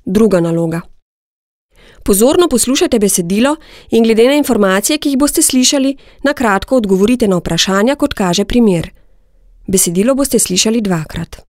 Druga naloga. Pozorno poslušajte besedilo in glede na informacije, ki jih boste slišali, na kratko odgovorite na vprašanja, kot kaže primer. Besedilo boste slišali 2-krat.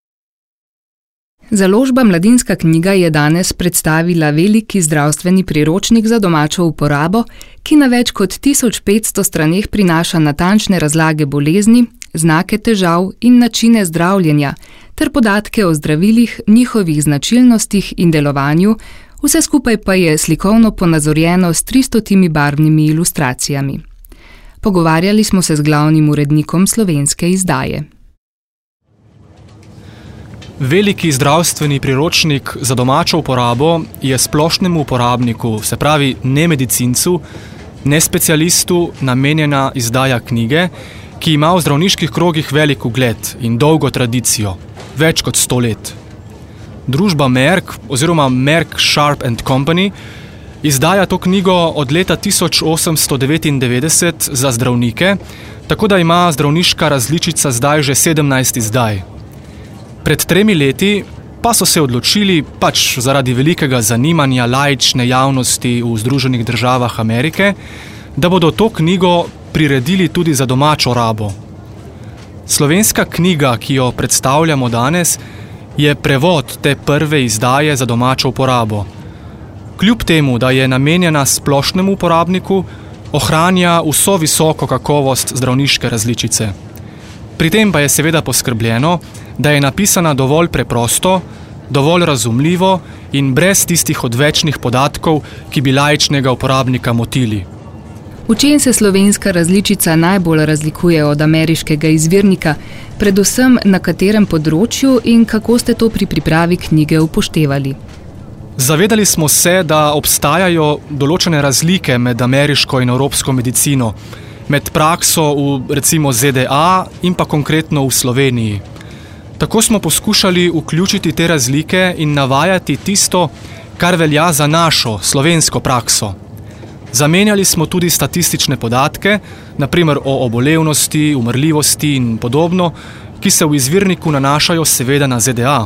Založba Mladinska knjiga je danes predstavila veliki zdravstveni priročnik za domačo uporabo, ki na več kot 1500 straneh prinaša natančne razlage bolezni, znake težav in načine zdravljenja, ter podatke o zdravilih, njihovih značilnostih in delovanju, vse skupaj pa je slikovno ponazorjeno s 300 barvnimi ilustracijami. Pogovarjali smo se z glavnim urednikom slovenske izdaje. Veliki zdravstveni priročnik za domačo uporabo je splošnemu uporabniku, se pravi ne medicincu, ne specialistu, namenjena izdaja knjige, ki ima v zdravniških krogih velik ugled in dolgo tradicijo, več kot 100 let. Družba Merck oziroma Merck Sharp & Company izdaja to knjigo od leta 1899 za zdravnike, tako da ima zdravniška različica zdaj že 17 izdaj. Pred 3 leti pa so se odločili, pač zaradi velikega zanimanja laične javnosti v Združenih državah Amerike, da bodo to knjigo priredili tudi za domačo rabo. Slovenska knjiga, ki jo predstavljamo danes, je prevod te prve izdaje za domačo uporabo. Kljub temu, da je namenjena splošnemu uporabniku, ohranja vso visoko kakovost zdravniške različice. Pri tem pa je seveda poskrbljeno, da je napisana dovolj preprosto, dovolj razumljivo in brez tistih odvečnih podatkov, ki bi laičnega uporabnika motili. V čem se slovenska različica najbolj razlikuje od ameriškega izvirnika, predvsem na katerem področju in kako ste to pri pripravi knjige upoštevali? Zavedali smo se, da obstajajo določene razlike med ameriško in evropsko medicino, med prakso v recimo ZDA in pa konkretno v Sloveniji. Tako smo poskušali vključiti te razlike in navajati tisto, kar velja za našo slovensko prakso. Zamenjali smo tudi statistične podatke, na primer o obolevnosti, umrljivosti in podobno, ki se v izvirniku nanašajo seveda na ZDA.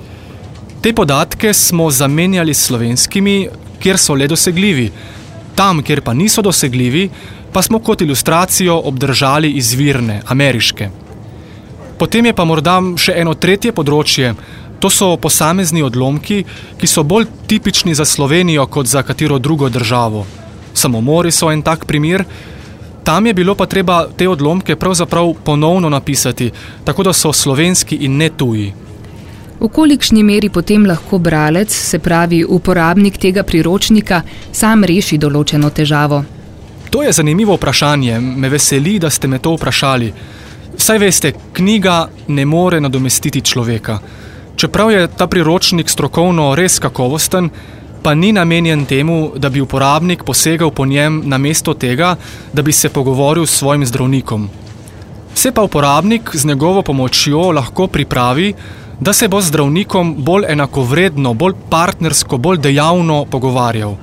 Te podatke smo zamenjali s slovenskimi, kjer so le dosegljivi. Tam, kjer pa niso dosegljivi, pa smo kot ilustracijo obdržali izvirne, ameriške. Potem je pa morda še eno tretje področje, to so posamezni odlomki, ki so bolj tipični za Slovenijo kot za katero drugo državo. Samomori so en tak primer. Tam je bilo pa treba te odlomke pravzaprav ponovno napisati, tako da so slovenski in ne tuji. V kolikšni meri potem lahko bralec, se pravi uporabnik tega priročnika, sam reši določeno težavo? To je zanimivo vprašanje, me veseli, da ste me to vprašali. Saj veste, knjiga ne more nadomestiti človeka. Čeprav je ta priročnik strokovno res kakovosten, pa ni namenjen temu, da bi uporabnik posegal po njem namesto tega, da bi se pogovoril s svojim zdravnikom. Se pa uporabnik z njegovo pomočjo lahko pripravi, da se bo z zdravnikom bolj enakovredno, bolj partnersko, bolj dejavno pogovarjal.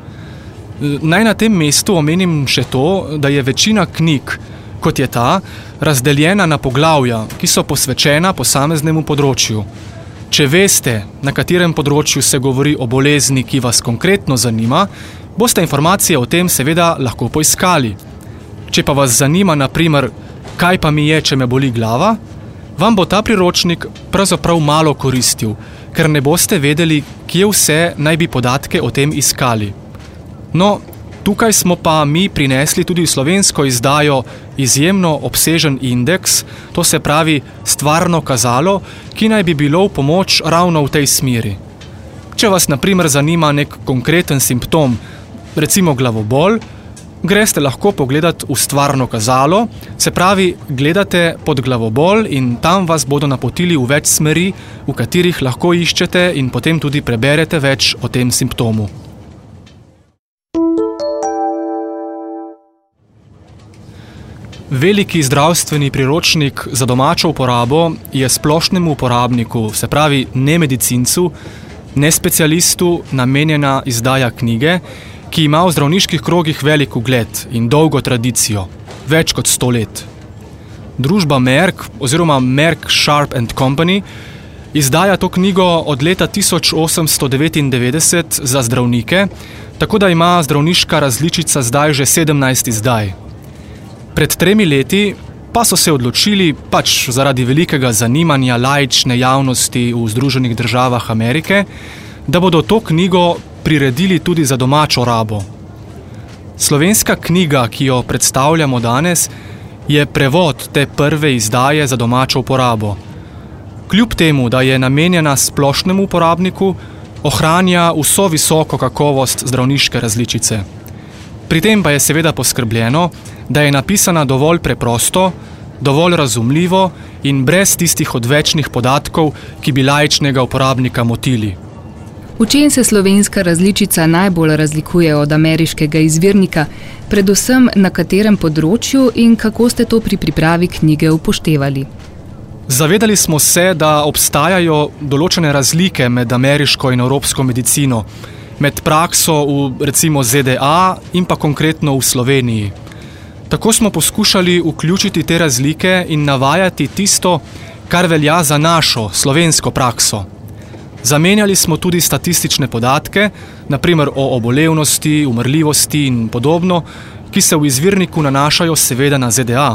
Naj na tem mestu omenim še to, da je večina knjig, kot je ta, razdeljena na poglavja, ki so posvečena posameznemu področju. Če veste, na katerem področju se govori o bolezni, ki vas konkretno zanima, boste informacije o tem seveda lahko poiskali. Če pa vas zanima, na primer, kaj pa mi je, če me boli glava, vam bo ta priročnik pravzaprav malo koristil, ker ne boste vedeli, kje vse naj bi podatke o tem iskali. No, tukaj smo pa mi prinesli tudi slovensko izdajo izjemno obsežen indeks, to se pravi stvarno kazalo, ki naj bi bilo v pomoč ravno v tej smeri. Če vas na primer zanima nek konkreten simptom, recimo glavobol, greste lahko pogledat v stvarno kazalo, se pravi, gledate pod glavobol in tam vas bodo napotili v več smeri, v katerih lahko iščete in potem tudi preberete več o tem simptomu. Veliki zdravstveni priročnik za domačo uporabo je splošnemu uporabniku, se pravi ne medicincu, ne specialistu, namenjena izdaja knjige, ki ima v zdravniških krogih velik ugled in dolgo tradicijo, več kot 100 let. Družba Merck oziroma Merck Sharp & Company Izdaja to knjigo od leta 1899 za zdravnike, tako da ima zdravniška različica zdaj že 17 izdaj. Pred 3 leti pa so se odločili, pač zaradi velikega zanimanja laične javnosti v Združenih državah Amerike, da bodo to knjigo priredili tudi za domačo rabo. Slovenska knjiga, ki jo predstavljamo danes, je prevod te prve izdaje za domačo uporabo. Kljub temu, da je namenjena splošnemu uporabniku, ohranja vso visoko kakovost zdravniške različice. Pri tem pa je seveda poskrbljeno, da je napisana dovolj preprosto, dovolj razumljivo in brez tistih odvečnih podatkov, ki bi laičnega uporabnika motili. V čem se slovenska različica najbolj razlikuje od ameriškega izvirnika, predvsem na katerem področju in kako ste to pri pripravi knjige upoštevali? Zavedali smo se, da obstajajo določene razlike med ameriško in evropsko medicino, med prakso v recimo ZDA in pa konkretno v Sloveniji. Tako smo poskušali vključiti te razlike in navajati tisto, kar velja za našo slovensko prakso. Zamenjali smo tudi statistične podatke, naprimer o obolevnosti, umrljivosti in podobno, ki se v izvirniku nanašajo seveda na ZDA.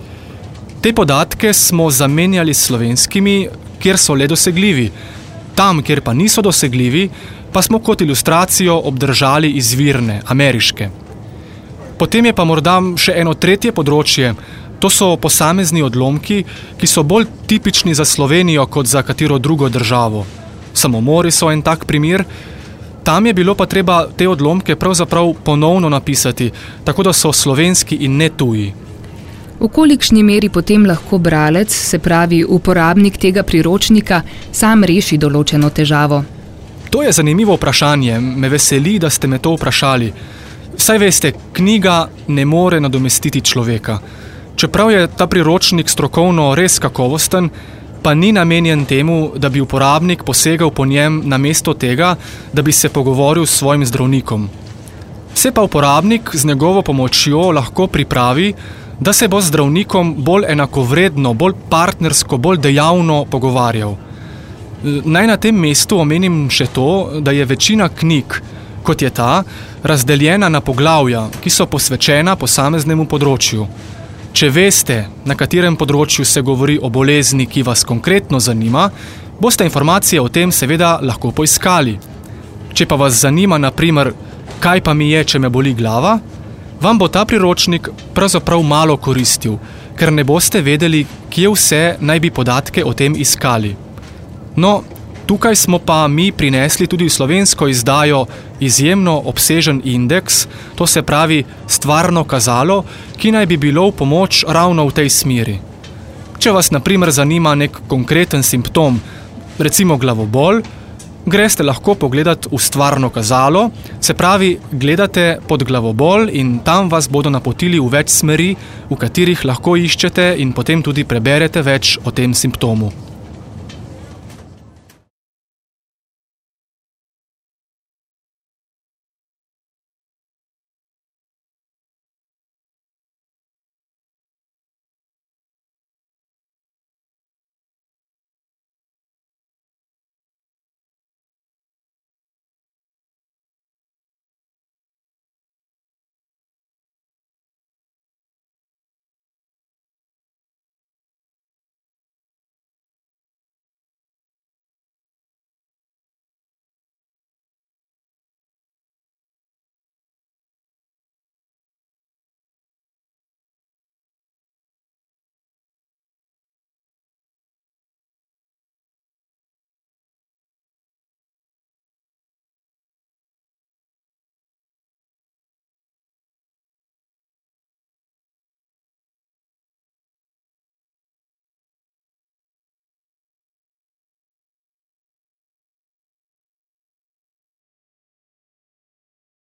Te podatke smo zamenjali s slovenskimi, kjer so le dosegljivi. Tam, kjer pa niso dosegljivi, pa smo kot ilustracijo obdržali izvirne, ameriške. Potem je pa morda še eno tretje področje, to so posamezni odlomki, ki so bolj tipični za Slovenijo kot za katero drugo državo. Samomori so en tak primer. Tam je bilo pa treba te odlomke pravzaprav ponovno napisati, tako da so slovenski in ne tuji. V kolikšni meri potem lahko bralec, se pravi uporabnik tega priročnika, sam reši določeno težavo? To je zanimivo vprašanje, me veseli, da ste me to vprašali. Saj veste, knjiga ne more nadomestiti človeka. Čeprav je ta priročnik strokovno res kakovosten, pa ni namenjen temu, da bi uporabnik posegal po njem namesto tega, da bi se pogovoril s svojim zdravnikom. Se pa uporabnik z njegovo pomočjo lahko pripravi, da se bo z zdravnikom bolj enakovredno, bolj partnersko, bolj dejavno pogovarjal. Naj na tem mestu omenim še to, da je večina knjig, kot je ta, razdeljena na poglavja, ki so posvečena posameznemu področju. Če veste, na katerem področju se govori o bolezni, ki vas konkretno zanima, boste informacije o tem seveda lahko poiskali. Če pa vas zanima, na primer, kaj pa mi je, če me boli glava, vam bo ta priročnik pravzaprav malo koristil, ker ne boste vedeli, kje vse naj bi podatke o tem iskali. No, tukaj smo pa mi prinesli tudi slovensko izdajo izjemno obsežen indeks, to se pravi stvarno kazalo, ki naj bi bilo v pomoč ravno v tej smeri. Če vas na primer zanima nek konkreten simptom, recimo glavobol, greste lahko pogledat v stvarno kazalo, se pravi, gledate pod glavobol in tam vas bodo napotili v več smeri, v katerih lahko iščete in potem tudi preberete več o tem simptomu.